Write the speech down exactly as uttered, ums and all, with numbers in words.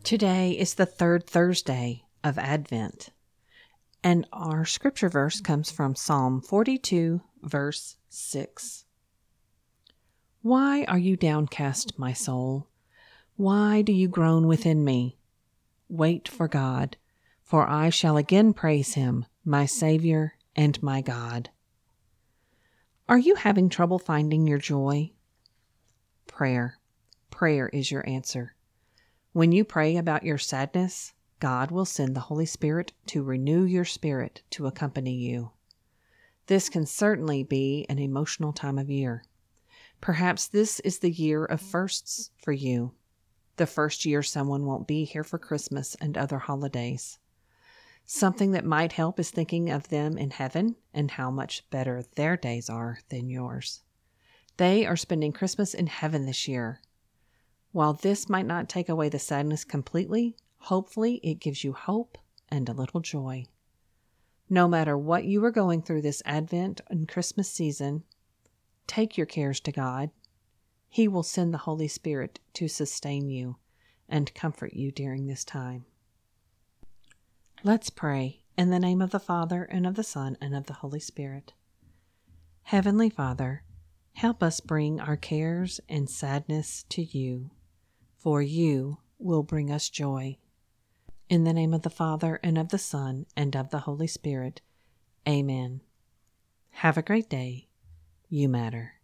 Today is the third Thursday of Advent, and our scripture verse comes from Psalm forty-two, verse six. Why are you downcast, my soul? Why do you groan within me? Wait for God, for I shall again praise him, my Savior and my God. Are you having trouble finding your joy? Prayer. Prayer is your answer. When you pray about your sadness, God will send the Holy Spirit to renew your spirit to accompany you. This can certainly be an emotional time of year. Perhaps this is the year of firsts for you. The first year someone won't be here for Christmas and other holidays. Something that might help is thinking of them in heaven and how much better their days are than yours. They are spending Christmas in heaven this year. While this might not take away the sadness completely, hopefully it gives you hope and a little joy. No matter what you are going through this Advent and Christmas season, take your cares to God. He will send the Holy Spirit to sustain you and comfort you during this time. Let's pray in the name of the Father, and of the Son, and of the Holy Spirit. Heavenly Father, help us bring our cares and sadness to you, for you will bring us joy. In the name of the Father, and of the Son, and of the Holy Spirit. Amen. Have a great day. You matter.